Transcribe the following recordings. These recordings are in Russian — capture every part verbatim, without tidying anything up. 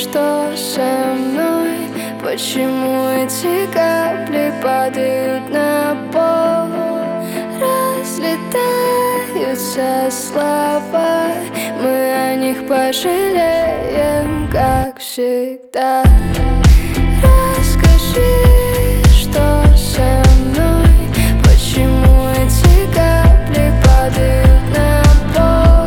что со мной? Почему эти капли падают на пол? Разлетаются слова, мы о них пожалеем, как всегда. Расскажи, что со мной? Почему эти капли падают на пол?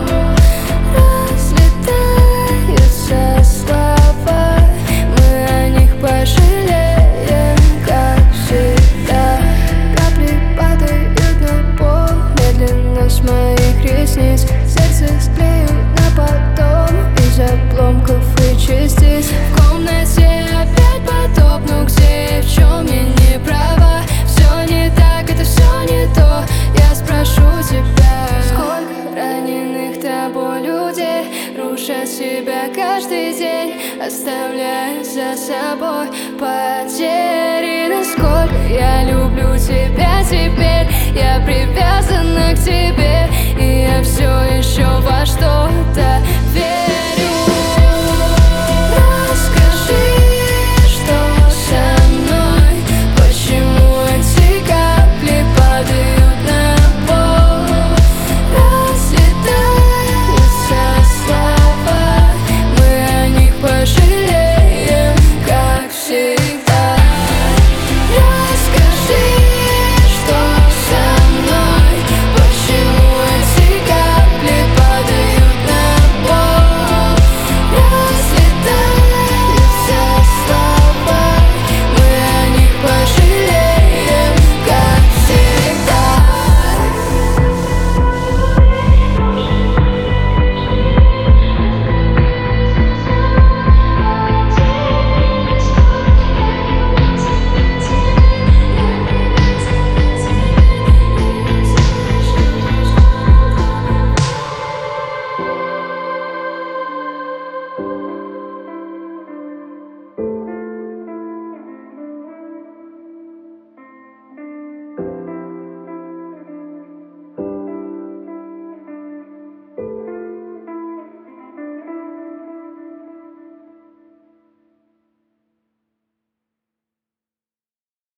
Разлетаются слова, мы о них пожалеем, как всегда. Капли падают на пол медленно с моих ресниц. Сердце склеют наподом из обломков и частиц. В комнате опять подобно, где в чем я не права. Все не так, это все не то, я спрошу тебя. Сколько раненых тобой людей рушат себя каждый день, оставляя за собой потери. Насколько я люблю тебя теперь, я привязана к тебе, и я все еще важна.